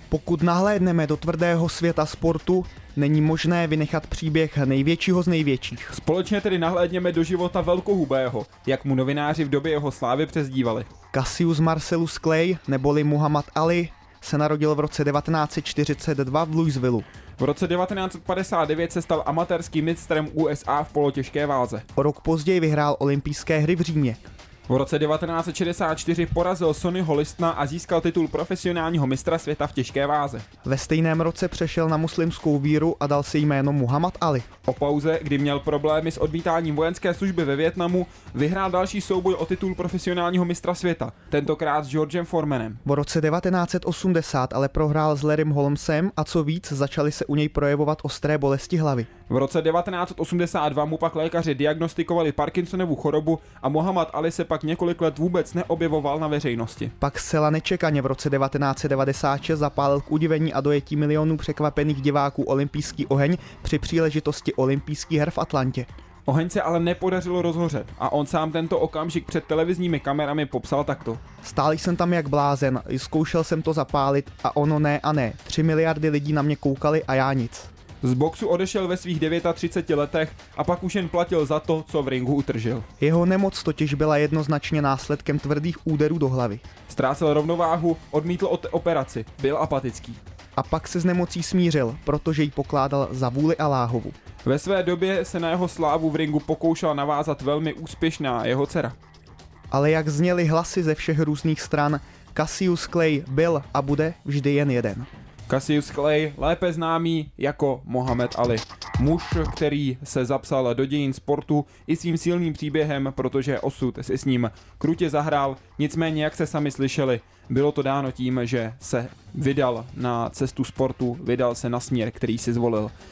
Pokud nahlédneme do tvrdého světa sportu, není možné vynechat příběh největšího z největších. Společně tedy nahlédněme do života velkohubého, jak mu novináři v době jeho slávy přezdívali. Cassius Marcellus Clay, neboli Muhammad Ali, se narodil v roce 1942 v Louisvilleu. V roce 1959 se stal amatérským mistrem USA v polotěžké váze. O rok později vyhrál olympijské hry v Římě. V roce 1964 porazil Sonnyho Listona a získal titul profesionálního mistra světa v těžké váze. Ve stejném roce přešel na muslimskou víru a dal si jméno Muhammad Ali. O pauze, kdy měl problémy s odmítáním vojenské služby ve Vietnamu, vyhrál další souboj o titul profesionálního mistra světa, tentokrát s Georgem Foremanem. V roce 1980 ale prohrál s Larrym Holmesem a co víc, začaly se u něj projevovat ostré bolesti hlavy. V roce 1982 mu pak lékaři diagnostikovali Parkinsonovu chorobu a Muhammad Ali se pak několik let vůbec neobjevoval na veřejnosti. Pak zcela nečekaně v roce 1996 zapálil k udivení a dojetí milionů překvapených diváků olympijský oheň při příležitosti olympijských her v Atlantě. Oheň se ale nepodařilo rozhořet a on sám tento okamžik před televizními kamerami popsal takto. Stál jsem tam jak blázen, zkoušel jsem to zapálit a ono ne a ne. 3 miliardy lidí na mě koukali a já nic. Z boxu odešel ve svých 39 letech a pak už jen platil za to, co v ringu utržil. Jeho nemoc totiž byla jednoznačně následkem tvrdých úderů do hlavy. Ztrácel rovnováhu, odmítl operaci, byl apatický. A pak se s nemocí smířil, protože ji pokládal za vůli Alláhovu. Ve své době se na jeho slávu v ringu pokoušela navázat velmi úspěšná jeho dcera. Ale jak zněly hlasy ze všech různých stran, Cassius Clay byl a bude vždy jen jeden. Cassius Clay, lépe známý jako Muhammad Ali. Muž, který se zapsal do dějin sportu i svým silným příběhem, protože osud si s ním krutě zahrál. Nicméně, jak se sami slyšeli, bylo to dáno tím, že se vydal na cestu sportu, vydal se na směr, který si zvolil.